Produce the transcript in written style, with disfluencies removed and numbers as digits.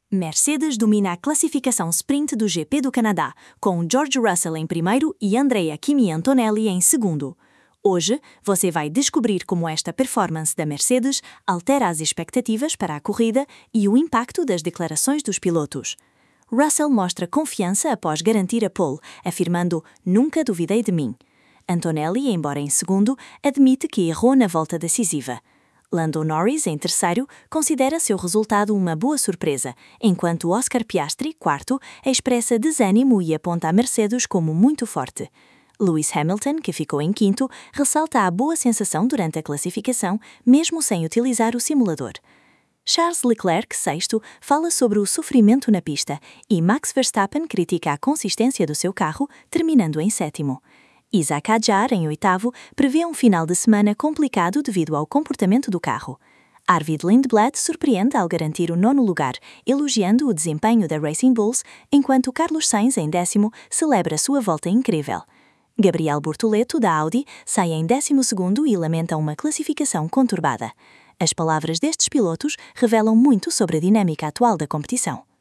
Mercedes domina a classificação sprint do GP do Canadá, com George Russell em primeiro e Andrea Kimi Antonelli em segundo. Hoje, você vai descobrir como esta performance da Mercedes altera as expectativas para a corrida e o impacto das declarações dos pilotos. Russell mostra confiança após garantir a pole, afirmando "Nunca duvidei de mim". Antonelli, embora em segundo, admite que errou na volta decisiva. Lando Norris, em terceiro, considera seu resultado uma boa surpresa, enquanto Oscar Piastri, quarto, expressa desânimo e aponta a Mercedes como muito forte. Lewis Hamilton, que ficou em quinto, ressalta a boa sensação durante a classificação, mesmo sem utilizar o simulador. Charles Leclerc, sexto, fala sobre o sofrimento na pista e Max Verstappen critica a consistência do seu carro, terminando em sétimo. Isaac Hadjar, em oitavo, prevê um final de semana complicado devido ao comportamento do carro. Arvid Lindblad surpreende ao garantir o nono lugar, elogiando o desempenho da Racing Bulls, enquanto Carlos Sainz, em décimo, celebra sua volta incrível. Gabriel Bortoleto, da Audi, sai em 12º e lamenta uma classificação conturbada. As palavras destes pilotos revelam muito sobre a dinâmica atual da competição.